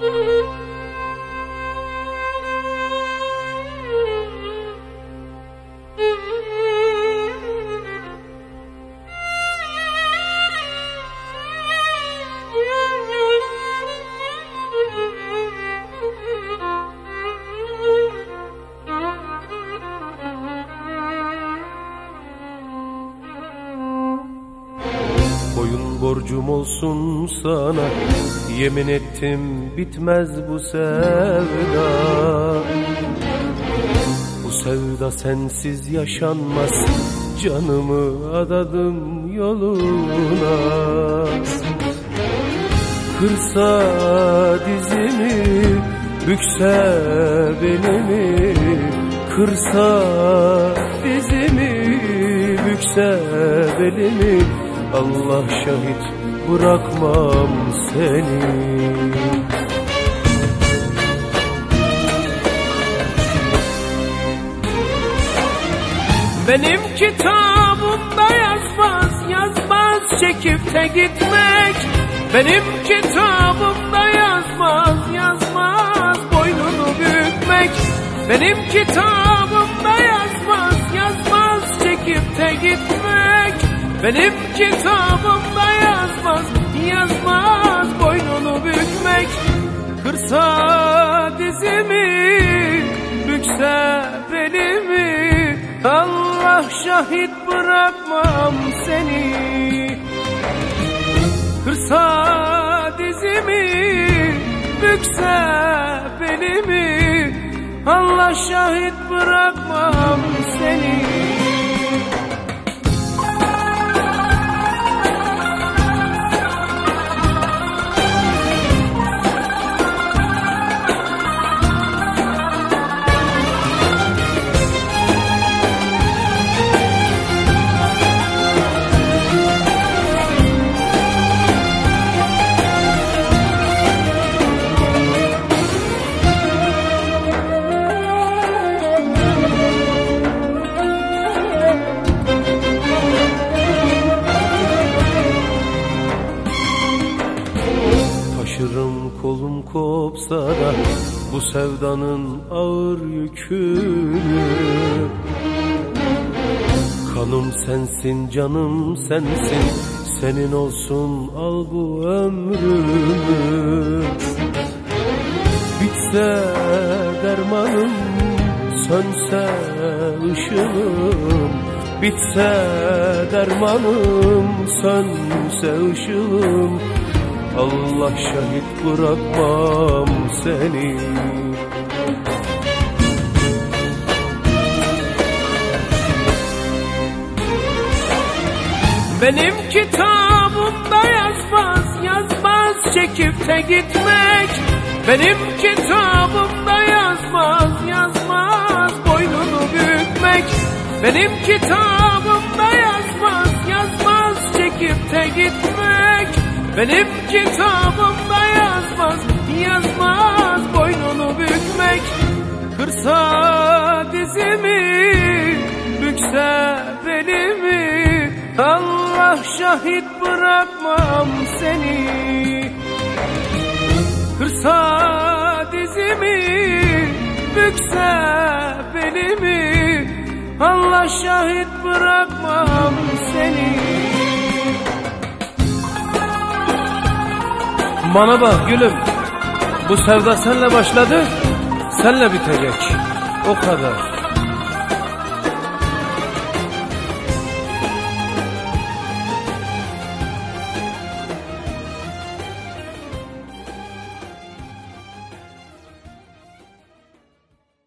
Boyun borcum olsun sana, yemin ettim bitmez bu sevda. Bu sevda sensiz yaşanmaz, canımı adadım yoluna. Kırsa dizimi, bükse belimi, kırsa dizimi, bükse belimi, Allah şahit bırakmam seni. Benim kitabımda yazmaz, yazmaz çekip de gitmek. Benim kitabımda yazmaz, yazmaz boynunu bükmek. Benim kitabımda yazmaz, yazmaz çekip de gitmek. Benim kitabımda yazmaz, yazmaz boynunu bükmek. Kırsa dizimi, bükse belimi, Allah şahit bırakmam seni. Kırsa dizimi, bükse belimi, Allah şahit bırakmam seni. Taşırım kolum kopsa da bu sevdanın ağır yükünü. Kanım sensin, canım sensin, senin olsun al bu ömrümü. Bitse dermanım, sönse ışığım, bitse dermanım, sönse ışığım, Allah şahit bırakmam seni. Benim kitabımda yazmaz, yazmaz çekip de gitmek. Benim kitabımda yazmaz, yazmaz boynunu bükmek. Benim kitabımda yazmaz, yazmaz çekip de gitmek. Benim kitabımda yazmaz, yazmaz boynunu bükmek. Kırsa dizimi, bükse belimi, Allah şahit bırakmam seni. Kırsa dizimi, bükse belimi, Allah şahit bırakmam seni. Bana bak gülüm, bu sevda senle başladı, senle bitecek, o kadar.